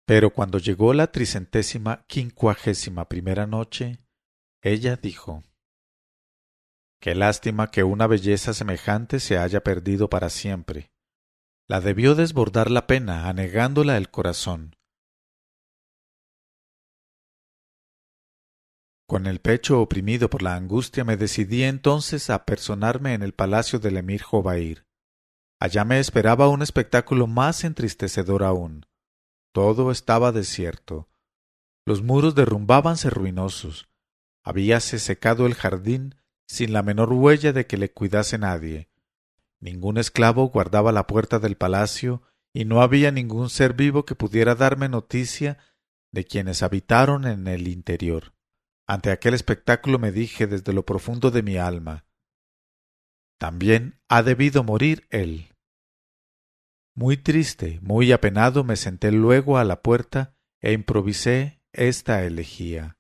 Pero cuando llegó la 351ª noche, ella dijo: «Qué lástima que una belleza semejante se haya perdido para siempre. La debió desbordar la pena, anegándola el corazón». Con el pecho oprimido por la angustia me decidí entonces a personarme en el palacio del emir Jobair. Allá me esperaba un espectáculo más entristecedor aún. Todo estaba desierto. Los muros derrumbábanse ruinosos. Habíase secado el jardín sin la menor huella de que le cuidase nadie. Ningún esclavo guardaba la puerta del palacio y no había ningún ser vivo que pudiera darme noticia de quienes habitaron en el interior. Ante aquel espectáculo me dije desde lo profundo de mi alma: también ha debido morir él. Muy triste, muy apenado, me senté luego a la puerta e improvisé esta elegía.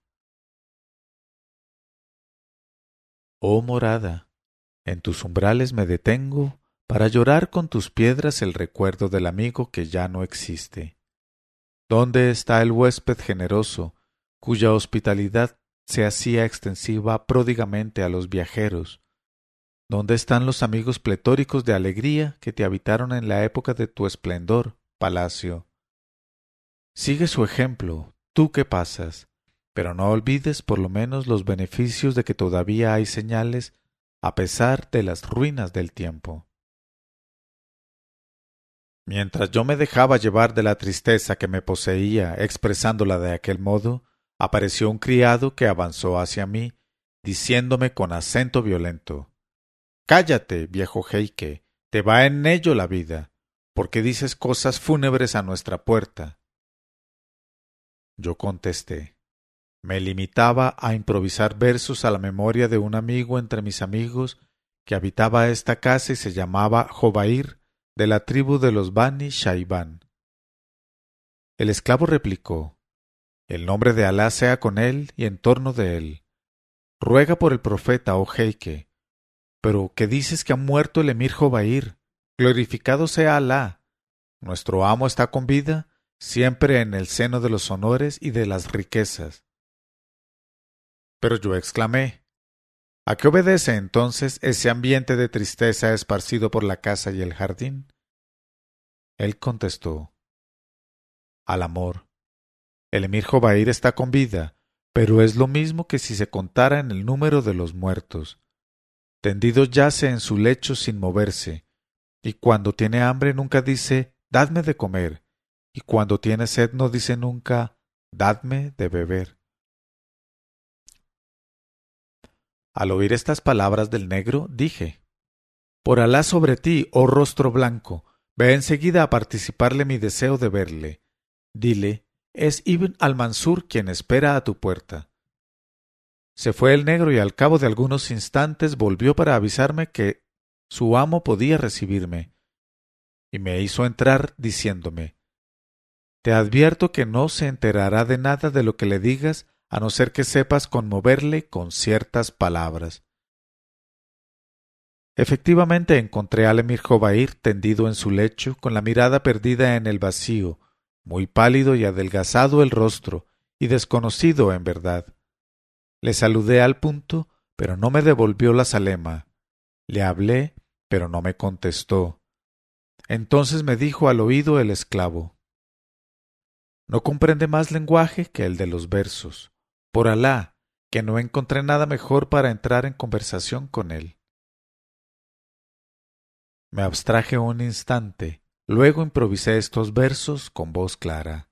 Oh morada, en tus umbrales me detengo para llorar con tus piedras el recuerdo del amigo que ya no existe. ¿Dónde está el huésped generoso, cuya hospitalidad se hacía extensiva pródigamente a los viajeros? ¿Dónde están los amigos pletóricos de alegría que te habitaron en la época de tu esplendor, palacio? Sigue su ejemplo, tú que pasas, pero no olvides por lo menos los beneficios de que todavía hay señales a pesar de las ruinas del tiempo. Mientras yo me dejaba llevar de la tristeza que me poseía expresándola de aquel modo, apareció un criado que avanzó hacia mí, diciéndome con acento violento: «Cállate, viejo jeique, te va en ello la vida, porque dices cosas fúnebres a nuestra puerta». Yo contesté: me limitaba a improvisar versos a la memoria de un amigo entre mis amigos que habitaba esta casa y se llamaba Jobair, de la tribu de los Bani Shaibán. El esclavo replicó: «El nombre de Alá sea con él y en torno de él. Ruega por el profeta, oh jeique». «Pero ¿qué dices que ha muerto el emir Jobair? Glorificado sea Alá. Nuestro amo está con vida, siempre en el seno de los honores y de las riquezas». Pero yo exclamé: «¿A qué obedece entonces ese ambiente de tristeza esparcido por la casa y el jardín?». Él contestó: «Al amor. El emir Jobair está con vida, pero es lo mismo que si se contara en el número de los muertos. Tendido yace en su lecho sin moverse, y cuando tiene hambre nunca dice: dadme de comer, y cuando tiene sed no dice nunca: dadme de beber». Al oír estas palabras del negro, dije: «Por Alá sobre ti, oh rostro blanco, ve enseguida a participarle mi deseo de verle. Dile: es Ibn al-Mansur quien espera a tu puerta». Se fue el negro y al cabo de algunos instantes volvió para avisarme que su amo podía recibirme, y me hizo entrar diciéndome: «Te advierto que no se enterará de nada de lo que le digas a no ser que sepas conmoverle con ciertas palabras». Efectivamente encontré al emir Jobair tendido en su lecho, con la mirada perdida en el vacío, muy pálido y adelgazado el rostro, y desconocido en verdad. Le saludé al punto, pero no me devolvió la salema. Le hablé, pero no me contestó. Entonces me dijo al oído el esclavo: «No comprende más lenguaje que el de los versos. Por Alá, que no encontré nada mejor para entrar en conversación con él». Me abstraje un instante, luego improvisé estos versos con voz clara: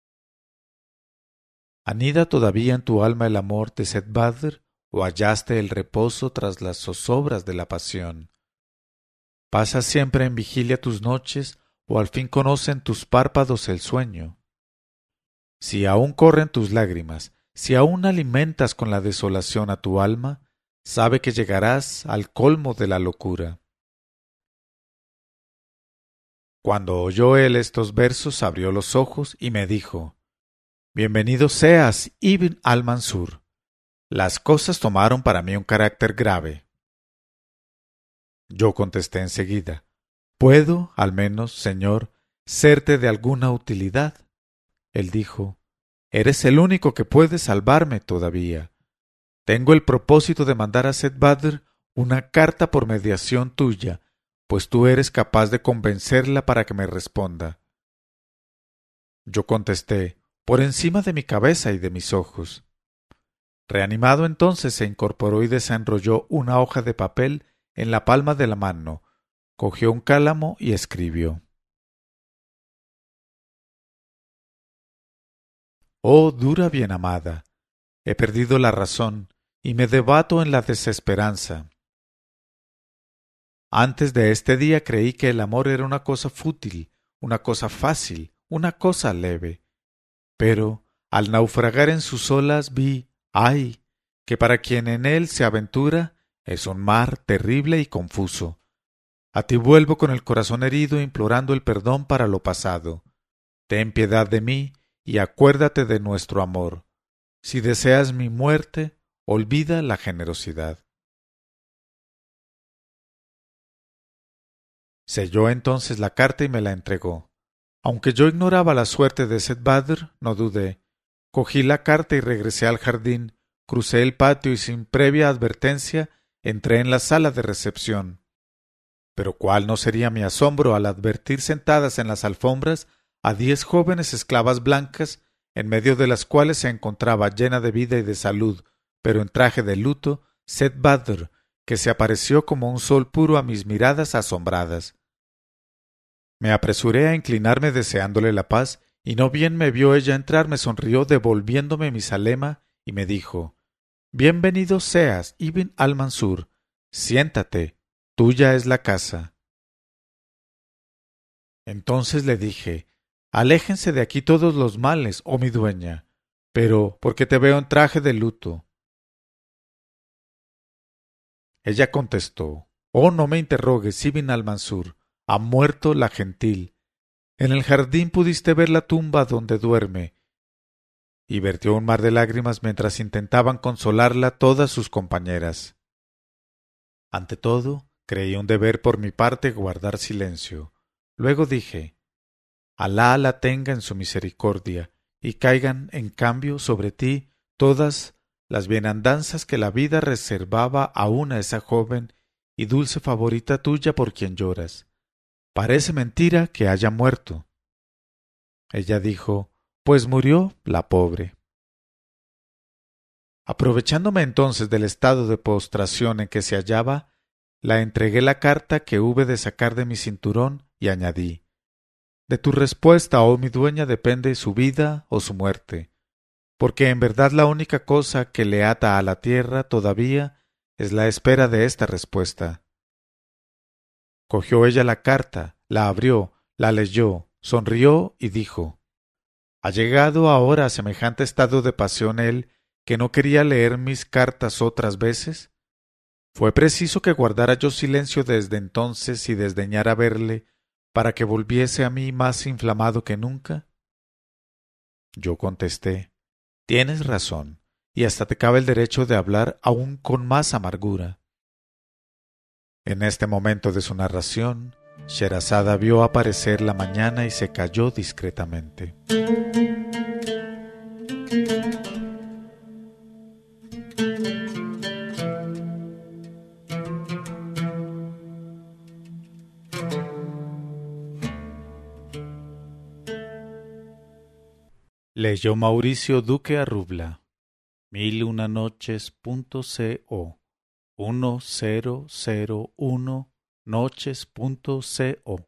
«¿Anida todavía en tu alma el amor de Sed Badr, o hallaste el reposo tras las zozobras de la pasión? ¿Pasas siempre en vigilia tus noches, o al fin conocen tus párpados el sueño? Si aún corren tus lágrimas, si aún alimentas con la desolación a tu alma, sabe que llegarás al colmo de la locura». Cuando oyó él estos versos, abrió los ojos y me dijo: «Bienvenido seas, Ibn al-Mansur. Las cosas tomaron para mí un carácter grave». Yo contesté enseguida: «¿Puedo, al menos, señor, serte de alguna utilidad?». Él dijo: «Eres el único que puede salvarme todavía. Tengo el propósito de mandar a Set-Badr una carta por mediación tuya, pues tú eres capaz de convencerla para que me responda». Yo contesté: «Por encima de mi cabeza y de mis ojos». Reanimado entonces se incorporó y desenrolló una hoja de papel en la palma de la mano, cogió un cálamo y escribió: «Oh dura bienamada, he perdido la razón y me debato en la desesperanza. Antes de este día creí que el amor era una cosa fútil, una cosa fácil, una cosa leve. Pero al naufragar en sus olas vi, ¡ay!, que para quien en él se aventura es un mar terrible y confuso. A ti vuelvo con el corazón herido implorando el perdón para lo pasado. Ten piedad de mí y acuérdate de nuestro amor. Si deseas mi muerte, olvida la generosidad». Selló entonces la carta y me la entregó. Aunque yo ignoraba la suerte de Set-Badr, no dudé. Cogí la carta y regresé al jardín, crucé el patio y sin previa advertencia entré en la sala de recepción. Pero cuál no sería mi asombro al advertir sentadas en las alfombras a 10 jóvenes esclavas blancas, en medio de las cuales se encontraba, llena de vida y de salud, pero en traje de luto, Set-Badr, que se apareció como un sol puro a mis miradas asombradas. Me apresuré a inclinarme deseándole la paz, y no bien me vio ella entrar, me sonrió devolviéndome mi salema y me dijo: «Bienvenido seas, Ibn al-Mansur. Siéntate, tuya es la casa». Entonces le dije: «Aléjense de aquí todos los males, oh mi dueña. Pero, ¿por qué te veo en traje de luto?». Ella contestó: «Oh, no me interrogues, Ibn al-Mansur. Ha muerto la gentil. En el jardín pudiste ver la tumba donde duerme». Y vertió un mar de lágrimas mientras intentaban consolarla todas sus compañeras. Ante todo, creí un deber por mi parte guardar silencio. Luego dije: «Alá la tenga en su misericordia, y caigan en cambio sobre ti todas las bienandanzas que la vida reservaba aún a esa joven y dulce favorita tuya por quien lloras. Parece mentira que haya muerto». Ella dijo: «Pues murió la pobre». Aprovechándome entonces del estado de postración en que se hallaba, la entregué la carta que hube de sacar de mi cinturón y añadí: «De tu respuesta, oh mi dueña, depende su vida o su muerte, porque en verdad la única cosa que le ata a la tierra todavía es la espera de esta respuesta». Cogió ella la carta, la abrió, la leyó, sonrió y dijo: «¿Ha llegado ahora a semejante estado de pasión él, que no quería leer mis cartas otras veces? ¿Fue preciso que guardara yo silencio desde entonces y desdeñara verle para que volviese a mí más inflamado que nunca?». Yo contesté: «Tienes razón, y hasta te cabe el derecho de hablar aún con más amargura». En este momento de su narración, Sherazada vio aparecer la mañana y se calló discretamente. Leyó Mauricio Duque Arrubla. 1001noches.co 1001noches.co